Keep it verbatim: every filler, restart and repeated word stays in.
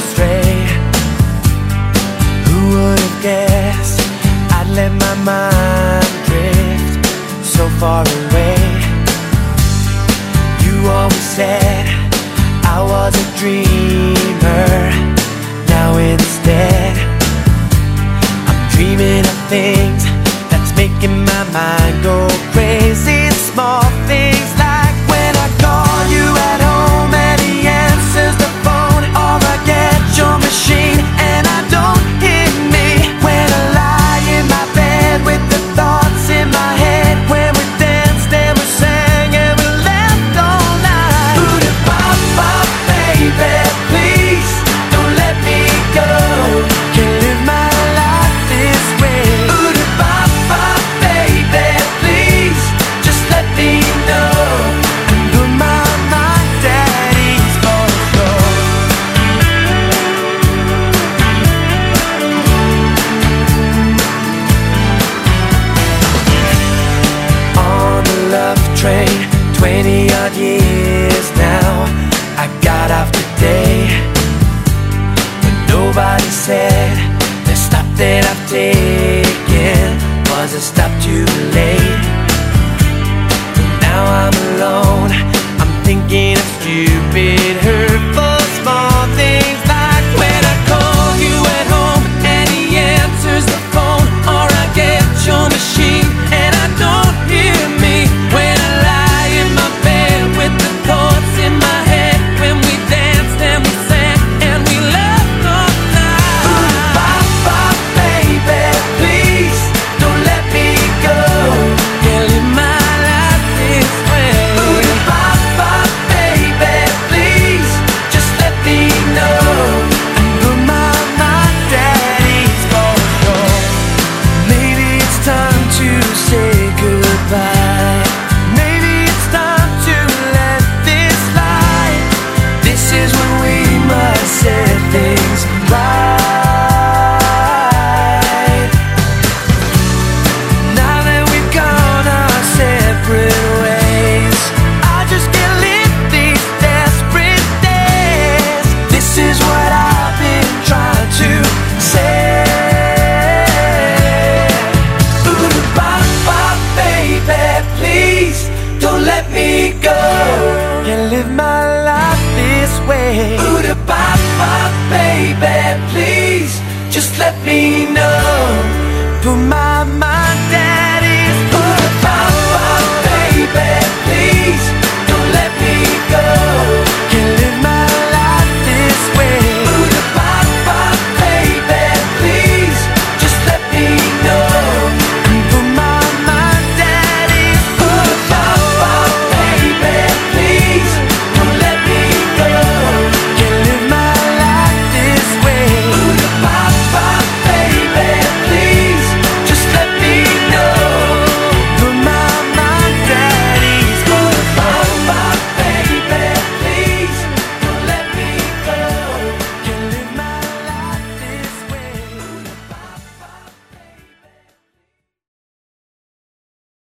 astray. Who would have guessed I'd let my mind drift so far away? You always said I was a dreamer. Now instead I'm dreaming of things that's making my mind go crazy. Small things like when I call you at home and he answers the phone, or I get your machine and I don't hit me. When I lie in my bed with the thoughts in my head, when we danced and we sang and we laughed all night. Boo-da-bop-bop, baby, please don't let me go. Can't live my life this way. Boo-da-bop-bop, baby, please just let me know. And put my, my daddy's photo on the love train. Twenty odd years now, I got off today, but nobody said the stop that I've taken was a stop too late. Now I'm alone, I'm thinking of stupid, hurtful, small things like when I call you at home and he answers the phone, or I get your machine and I don't hear me. When I lie in my bed with the thoughts in my head, when we danced and we sang and we laughed all night. Boo-da-bop-bop, baby, please don't let me go. Can't live my life this way. Boo-da-bop-bop, baby, please just let me know. And put my, my daddy's photo. Maybe it's time to say goodbye. Maybe it's time to let this slide. This is when we must set things right. Now that we've gone our separate ways, I just can't live these desperate days. This is what I've been trying to say. Boo-da-bop-bop, baby, please don't let me go. Can't live my life this way. Boo-da-bop-bop, baby, please just let me know. Put my